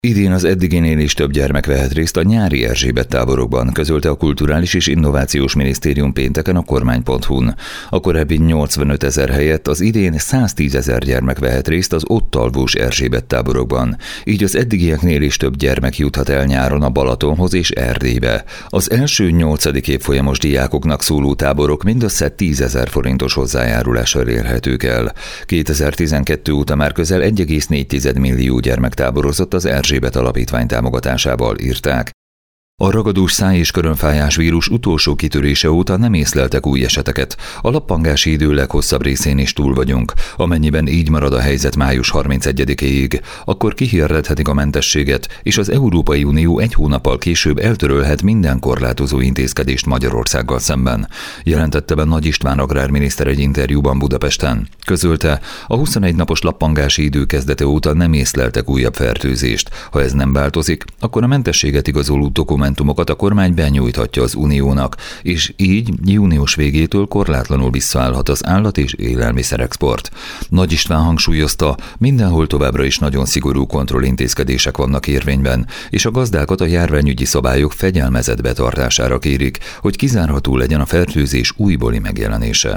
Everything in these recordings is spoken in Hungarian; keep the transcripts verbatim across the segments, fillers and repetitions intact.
Idén az eddiginél is több gyermek vehet részt a nyári Erzsébet táborokban, közölte a Kulturális és Innovációs Minisztérium pénteken a kormány pont hu-n. A korábbi nyolcvanöt ezer helyett az idén száztízezer gyermek vehet részt az ott alvós Erzsébet táborokban. Így az eddigieknél is több gyermek juthat el nyáron a Balatonhoz és Erdélybe. Az első nyolcadik évfolyamos diákoknak szóló táborok mindössze tízezer forintos hozzájárulással érhetők el. kétezer-tizenkettő óta már közel egy egész négy millió gyermek táborozott az Erzsébet Alapítvány támogatásával, írták. A ragadós száj- és körömfájás vírus utolsó kitörése óta nem észleltek új eseteket. A lappangási idő leghosszabb részén is túl vagyunk. Amennyiben így marad a helyzet május harmincegyedikéig, akkor kihirdethetik a mentességet, és az Európai Unió egy hónappal később eltörölhet minden korlátozó intézkedést Magyarországgal szemben, jelentette be Nagy István agrárminiszter egy interjúban Budapesten. Közölte, a huszonegy napos lappangási idő kezdete óta nem észleltek újabb fertőzést. Ha ez nem változik, akkor a mentességet igazoló dokumentum a kormány benyújthatja az Uniónak, és így június végétől korlátlanul visszaállhat az állat- és élelmiszerexport. Nagy István hangsúlyozta, mindenhol továbbra is nagyon szigorú kontrollintézkedések vannak érvényben, és a gazdákat a járványügyi szabályok fegyelmezett betartására kérik, hogy kizárható legyen a fertőzés újbóli megjelenése.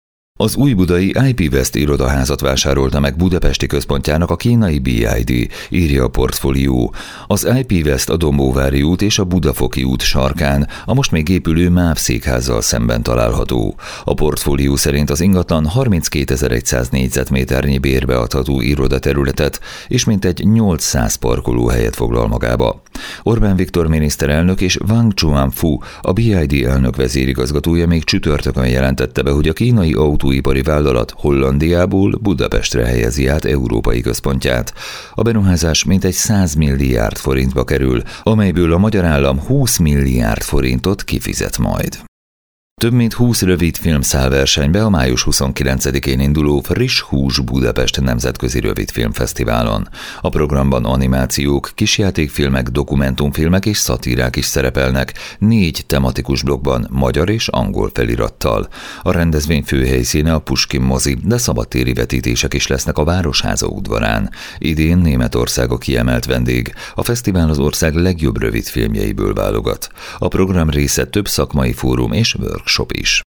Az újbudai i pé West irodaházat vásárolta meg budapesti központjának a kínai bé i dé, írja a portfólió. Az i pé West a Dombóvári út és a Budafoki út sarkán, a most még épülő MÁV székházzal szemben található. A portfólió szerint az ingatlan harminckétezer-száz négyzetméternyi bérbeadható irodaterületet és mintegy nyolcszáz parkolóhelyet foglal magába. Orbán Viktor miniszterelnök és Wang Chuanfu, a bé i dé elnök vezérigazgatója még csütörtökön jelentette be, hogy a kínai autóipari vállalat Hollandiából Budapestre helyezi át európai központját. A beruházás mintegy száz milliárd forintba kerül, amelyből a magyar állam húsz milliárd forintot kifizet majd. Több mint húsz rövidfilm száll versenybe a május huszonkilencedikén induló Friss Hús Budapest nemzetközi rövidfilmfesztiválon. A programban animációk, kisjátékfilmek, dokumentumfilmek és szatírák is szerepelnek, négy tematikus blokkban magyar és angol felirattal. A rendezvény főhelyszíne a Puskin mozi, de szabadtéri vetítések is lesznek a Városháza udvarán. Idén Németország a kiemelt vendég. A fesztivál az ország legjobb rövidfilmjeiből válogat. A program része több szakmai fórum és workshop is.